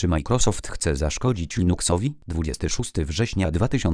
Czy Microsoft chce zaszkodzić Linuxowi? 26 września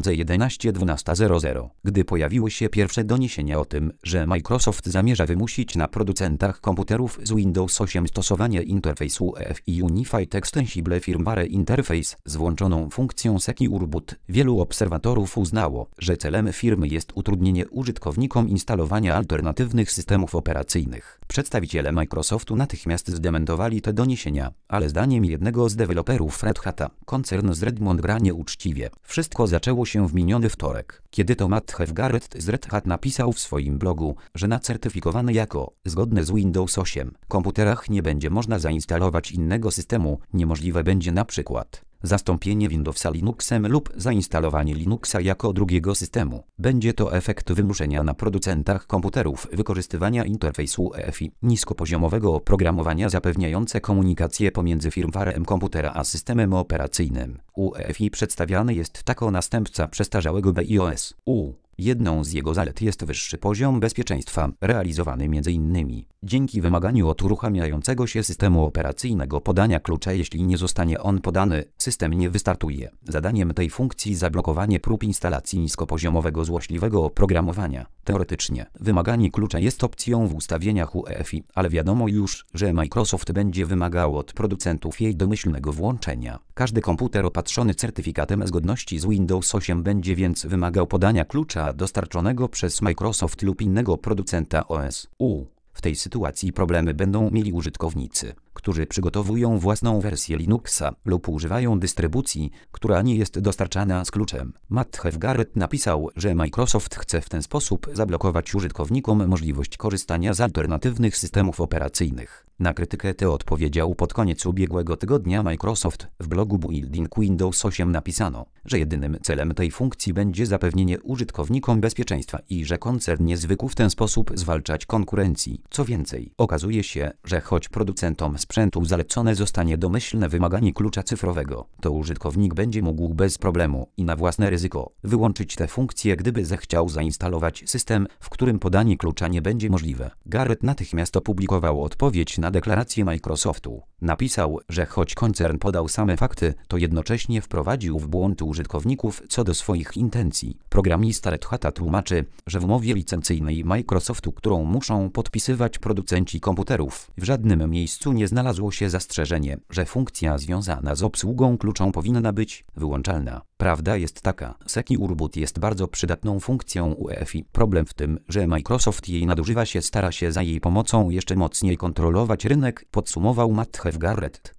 2011 12:00. Gdy pojawiły się pierwsze doniesienia o tym, że Microsoft zamierza wymusić na producentach komputerów z Windows 8 stosowanie interfejsu UEFI Unified Extensible Firmware Interface z włączoną funkcją Secure Boot, wielu obserwatorów uznało, że celem firmy jest utrudnienie użytkownikom instalowania alternatywnych systemów operacyjnych. Przedstawiciele Microsoftu natychmiast zdementowali te doniesienia, ale zdaniem jednego z deweloperów Red Hata, koncern z Redmond gra nieuczciwie. Wszystko zaczęło się w miniony wtorek, kiedy to Matt Garrett z Red Hat napisał w swoim blogu, że na certyfikowane jako zgodne z Windows 8 komputerach nie będzie można zainstalować innego systemu, niemożliwe będzie na przykład zastąpienie Windowsa Linuxem lub zainstalowanie Linuxa jako drugiego systemu. Będzie to efekt wymuszenia na producentach komputerów wykorzystywania interfejsu UEFI, niskopoziomowego oprogramowania zapewniające komunikację pomiędzy firmwarem komputera a systemem operacyjnym. UEFI przedstawiany jest jako następca przestarzałego BIOS. Jedną z jego zalet jest wyższy poziom bezpieczeństwa, realizowany m.in. dzięki wymaganiu od uruchamiającego się systemu operacyjnego podania klucza. Jeśli nie zostanie on podany, system nie wystartuje. Zadaniem tej funkcji zablokowanie prób instalacji niskopoziomowego złośliwego oprogramowania. Teoretycznie, wymaganie klucza jest opcją w ustawieniach UEFI, ale wiadomo już, że Microsoft będzie wymagał od producentów jej domyślnego włączenia. Każdy komputer opatrzony certyfikatem zgodności z Windows 8 będzie więc wymagał podania klucza dostarczonego przez Microsoft lub innego producenta OS. W tej sytuacji problemy będą mieli użytkownicy, którzy przygotowują własną wersję Linuxa lub używają dystrybucji, która nie jest dostarczana z kluczem. Matt Garrett napisał, że Microsoft chce w ten sposób zablokować użytkownikom możliwość korzystania z alternatywnych systemów operacyjnych. Na krytykę tę odpowiedział pod koniec ubiegłego tygodnia Microsoft. W blogu Building Windows 8 napisano, że jedynym celem tej funkcji będzie zapewnienie użytkownikom bezpieczeństwa i że koncern nie zwykł w ten sposób zwalczać konkurencji. Co więcej, okazuje się, że choć producentom sprzętu zalecone zostanie domyślne wymaganie klucza cyfrowego, to użytkownik będzie mógł bez problemu i na własne ryzyko wyłączyć tę funkcję, gdyby zechciał zainstalować system, w którym podanie klucza nie będzie możliwe. Garrett natychmiast opublikował odpowiedź na deklarację Microsoftu. Napisał, że choć koncern podał same fakty, to jednocześnie wprowadził w błąd użytkowników co do swoich intencji. Programista Red Hata tłumaczy, że w umowie licencyjnej Microsoftu, którą muszą podpisywać producenci komputerów, w żadnym miejscu nie znalazło się zastrzeżenie, że funkcja związana z obsługą kluczą powinna być wyłączalna. Prawda jest taka, Secure Boot jest bardzo przydatną funkcją UEFI. Problem w tym, że Microsoft jej nadużywa stara się za jej pomocą jeszcze mocniej kontrolować rynek, podsumował Matt Garrett.